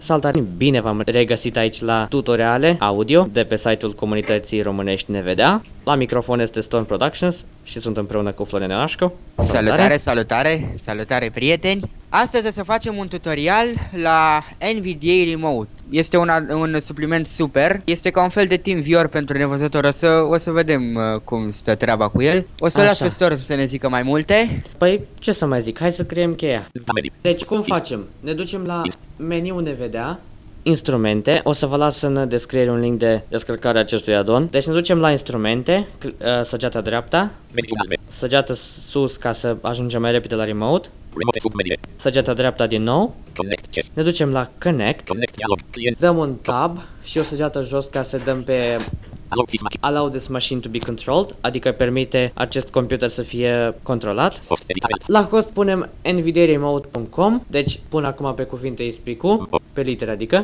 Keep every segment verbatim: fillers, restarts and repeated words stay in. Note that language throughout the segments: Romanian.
Salutare! Bine v-am regăsit aici la tutoriale audio de pe site-ul comunității românești Ne Vedea. La microfon este Stone Productions și sunt împreună cu Florin Neașcu. Salutare. salutare, salutare, salutare prieteni! Astăzi o să facem un tutorial la N V D A Remote. Este un, un supliment super, este ca un fel de TeamViewer pentru nevăzător. O să, o să vedem uh, cum stă treaba cu el. O să las pe Storm să ne zică mai multe. Păi, ce să mai zic, hai să creăm cheia. Deci, cum facem? Ne ducem la meniu Ne Vedea, instrumente, o să vă las în descriere un link de descărcare a acestui addon. Deci ne ducem la instrumente, săgeata dreapta, săgeata sus ca să ajungem mai repede la remote, săgeata dreapta din nou, ne ducem la connect, dăm un tab și o săgeată jos ca să dăm pe allow this machine to be controlled, adică permite acest computer să fie controlat. La host punem n v d a remote punct com, deci pun acum pe cuvinte I S P cu, pe litere adică.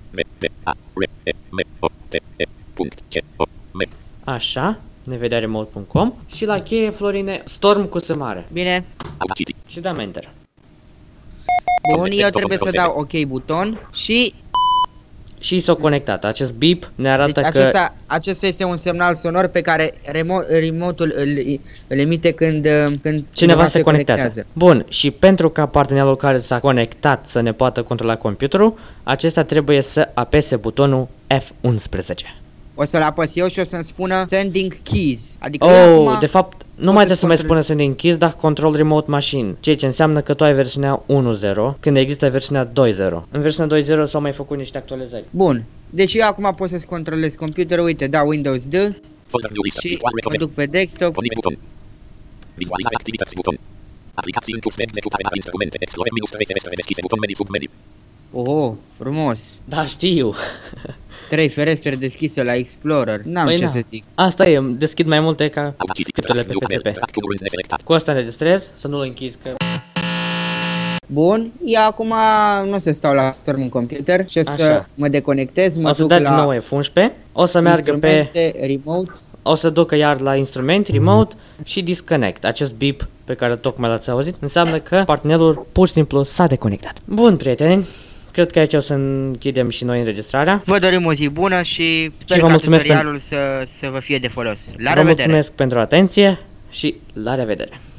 Așa, ne vedea remote punct com și la cheie, Florine, Storm cu S mare. Bine. Și dăm enter. Bun, eu trebuie să dau OK buton și... Și s-a conectat. Acest beep ne arată deci că... Acesta, acesta este un semnal sonor pe care remote, remote-ul îl, îl emite când, când cineva se conectează. conectează. Bun, și pentru ca partenerul care s-a conectat să ne poată controla computerul, acesta trebuie să apese butonul F unsprezece. O să-l apăs eu și o să-mi spună Sending Keys. Adică oh, acum de fapt, nu mai trebuie să mai spună Sending Keys, dar Control Remote Machine. Ceea ce înseamnă că tu ai versiunea unu punct zero, când există versiunea doi punct zero. În versiunea doi punct zero s-au mai făcut niște actualizări. Bun, deci eu acum pot să-ți controlez computerul. Uite, dau Windows D și mă duc pe desktop. Vizualizare activități buton. Aplicații în curs de executare a instrumente. Explorer minus trei ferestre deschise buton meniu sub meniu. Oh, frumos. Da, știu. Trei ferestre deschise la Explorer. N-am păi ce na. să zic. Asta e, deschid mai multe ca scripturile pe F T P. Cu asta registrez, să nu-l închizi că... Bun, eu acum nu o să stau la Storm în computer și o să Așa. mă deconectez, mă o să duc dea la din nou F unsprezece, o să meargă pe... remote. O să ducă iar la instrument, remote și disconnect. Acest beep pe care tocmai l-ați auzit înseamnă că partenerul pur și simplu s-a deconectat. Bun, prieteni, cred că aici o să închidem și noi înregistrarea. Vă dorim o zi bună și sper și ca tutorialul pentru... să, să vă fie de folos. La vă revedere! mulțumesc pentru atenție și la revedere!